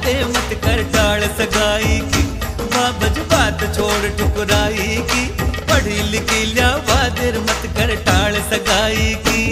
बातें मत कर टाल सगाई की। बाबज बात छोड़ ठुकराई की, पढ़ी लिखी लिया बादेर मत कर टाल सगाई की।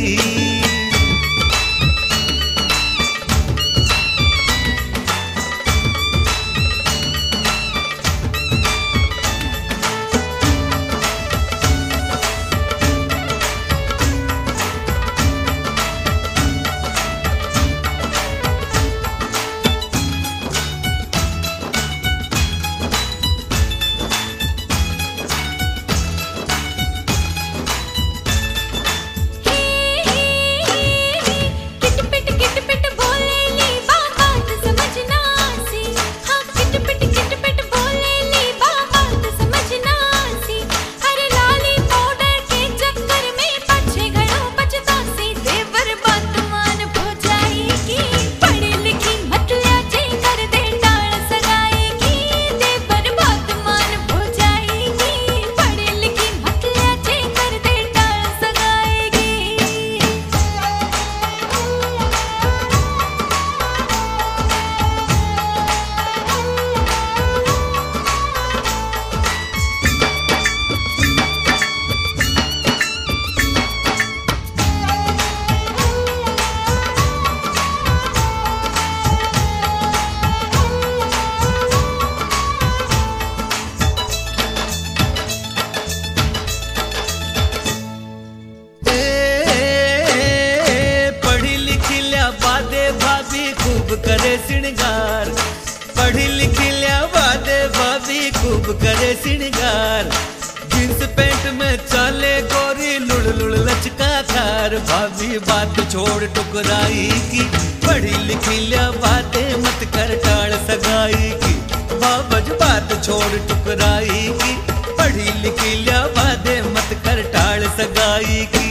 करे श्रृंगार, पढ़ी लिखी लिया वादे भाभी खूब करे श्रृंगार। जींस पैंट में चाले गोरी लुड़ लुड़ लचका खार। भाभी बात छोड़ टुकराई की, पढ़ी लिखी लिया बातें मत कर टाल सगाई की। बाबज बात छोड़ टुकराई की, पढ़ी लिखी लिया बातें मत कर टाल सगाई की।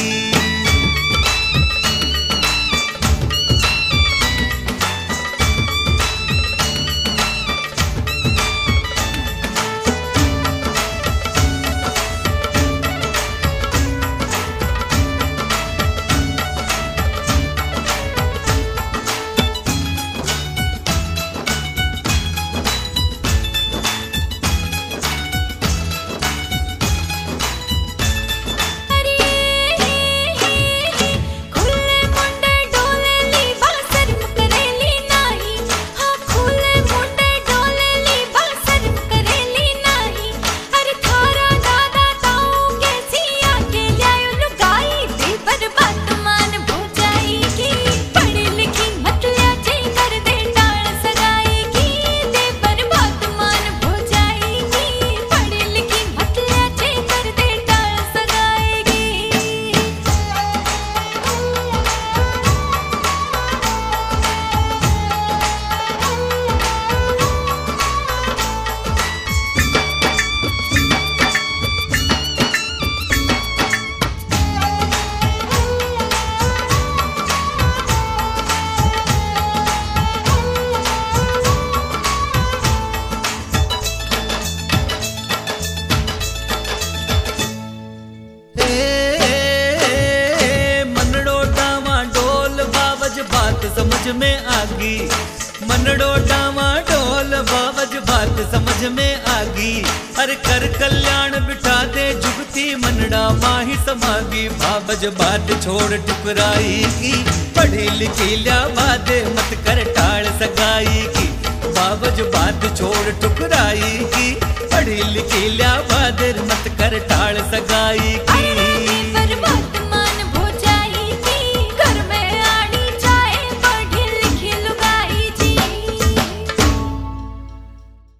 समझ में आगी, मनड़ो डावा ढोल बाबज बात समझ में आगी। अरे कर कल्याण बिठा दे जुगती मनड़ा माही समागी। बाबज बात छोड़ टुकराई की, पढ़ी लिखी लिया बातें मत कर टाल सगाई की। बाबज बात छोड़ टुकराई की, पढ़ी लिखी लिया बातें मत कर टाल सगाई की।